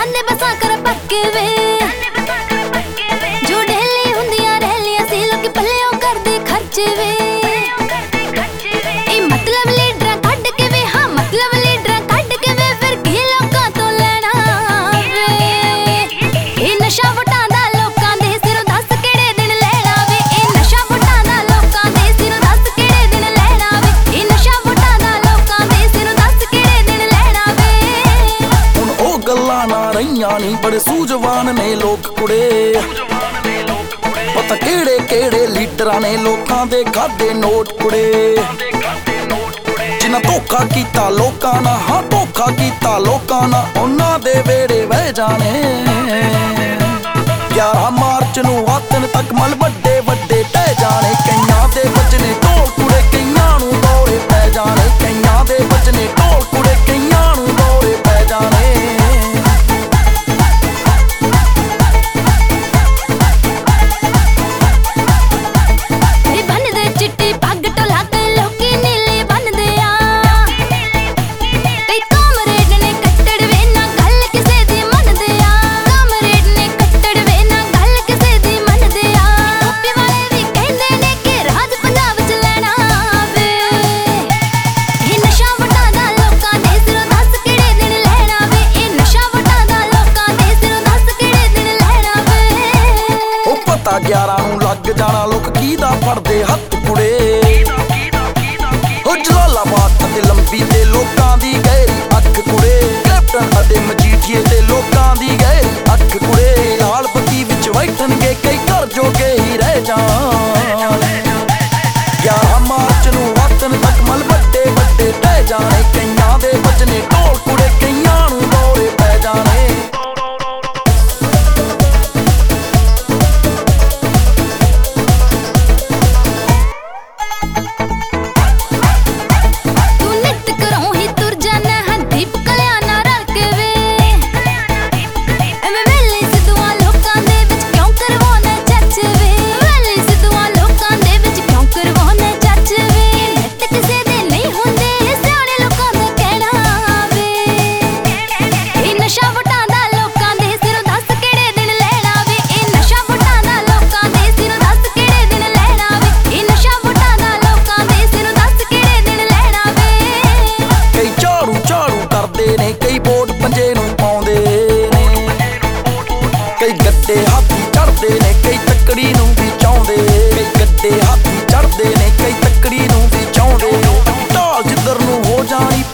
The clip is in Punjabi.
ਜਾਂਦੇ ਬਸਾਂ ਕਰ ਪੱਕੇ ਵੇ ਜੋ ਢੇਲੀ ਹੁੰਦੀਆਂ ਰਹਿਲੀਆਂ ਸੀ ਲੋਕੀ ਪੱਲਿਓਂ ਕਰਦੇ ਖਰਚੇ ਵੇ ਇਹ ਮਤਲਬ ਲੀਡਰਾਂ ਕੱਢ ਕੇ ਵੇ ਹਾਂ ਮਤਲਬ ਲੀਡਰਾਂ ਕੱਢ ਕੇ ਵੇ ਫਿਰ ਕੀ ਲੋਕਾਂ ਤੋਂ ਲੈਣਾ ਵੇ ਇਹ ਨਸ਼ਾ ਵਟਾਂ ਦਾ ਲੋਕਾਂ ਦੇ ਸਿਰੋਂ ਦੱਸ ਕਿਹੜੇ ਦਿਨ ਲੈਣਾ ਵੇ ਇਹ ਨਸ਼ਾ ਵਟਾਂ ਦਾ ਲੋਕਾਂ ਦੇ ਸਿਰੋਂ ਦੱਸ ਕਿਹੜੇ ਦਿਨ ਲੈਣਾ ਵੇ ਇਹ ਨਸ਼ਾ ਵਟਾਂ ਦਾ ਲੋਕਾਂ ਦੇ ਸਿਰੋਂ ਦੱਸ ਕਿਹੜੇ ਦਿਨ ਲੈਣਾ ਵੇ ਹੁਣ ਉਹ ਗੱਲਾਂ ਨਾ ਰਹੀਆਂ ਨੀ ਬੜੇ ਸੂਝਵਾਨ ਨੇ ਲੋਕ ਕੁੜੇ ਪਤਾ ਕਿਹੜੇ ਕਿਹੜੇ ਲੀਡਰਾਂ ਨੇ ਲੋਕਾਂ ਦੇ ਖਾਦੇ ਨੋਟ ਕੁੜੇ ਜਿਨ੍ਹਾਂ ਧੋਖਾ ਕੀਤਾ ਲੋਕਾਂ ਨਾਲ ਹਾਂ ਧੋਖਾ ਕੀਤਾ ਲੋਕਾਂ ਨਾਲ ਉਹਨਾਂ ਦੇ ਵੇੜੇ ਵਹਿ ਜਾਣੇ 11 ਮਾਰਚ ਨੂੰ ਆਤਨ ਤੱਕ ਮਲ ਵੱਡੇ ਵੱਡੇ ਟਹਿ ਜਾਣੇ ਕਈਆਂ ਦੇ ਬਚਨੇ ਢੋਲ ਕੁੜੇ ਕਈਆਂ ਨੂੰ ਦੌਰੇ ਪੈ ਜਾਣੇ ਕਈਆਂ ਦੇ ਬਚਨੇ ਢੋਲ ਕੁੜੇ ਕਈਆਂ ਨੂੰ ਦੌਰੇ ਪੈ ਜਾਣੇ ਪਤਾ 11 ਨੂੰ ਲੱਗ ਜਾਣਾ ਲੋਕ ਕਿਹਦਾ ਫੜਦੇ ਹੱਥ ਕੁੜੇ ਹੋ ਜਲਾਲਾਬਾਦ ਅਤੇ ਲੰਬੀ ਤੇ ਲੋਕਾਂ ਦੀ ਗਹਿਰੀ ਅੱਖ ਕੁੜੇ ਕੈਪਟਨ ਅਤੇ ਮਜੀਠੀਏ ਤੇ ਲੋਕਾਂ ਦੀ ਗਹਿਰੀ ਅੱਖ ਕੁੜੇ ਲਾਲ ਬੱਤੀ ਵਿੱਚ ਬੈਠਣਗੇ ਕਈ ਘਰ ਜੋਗੇ ਹੀ ਰਹਿ ਜਾਣ 11 ਮਾਰਚ ਨੂੰ ਵਤਨ ਤੱਕ ਮਲ ਵੱਡੇ ਵੱਡੇ ਟਹਿ ਜਾਣੇ ਕਈਆਂ ਦੇ ਬਚਨੇ ਢੋਲ ਕੁੜੇ ਕਈਆਂ ਨੂੰ ਦੌਰੇ ਪੈ ਜਾਣੇ ਕਈ ਵੋਟ ਪੰਜੇ ਨੂੰ ਪਾਉਂਦੇ ਨੇ ਕਈ ਗੱਡੇ ਹਾਥੀ ਚੜਦੇ ਨੇ ਕਈ ਤੱਕੜੀ ਨੂੰ ਵੀ ਚਾਹੁੰਦੇ ਕਈ ਗੱਡੇ ਹਾਥੀ ਚੜਦੇ ਨੇ ਕਈ ਤੱਕੜੀ ਨੂੰ ਵੀ ਚਾਹੁੰਦੇ ਢਾਲ ਜਿੱਧਰ ਨੂੰ ਹੋ ਜਾਣੀ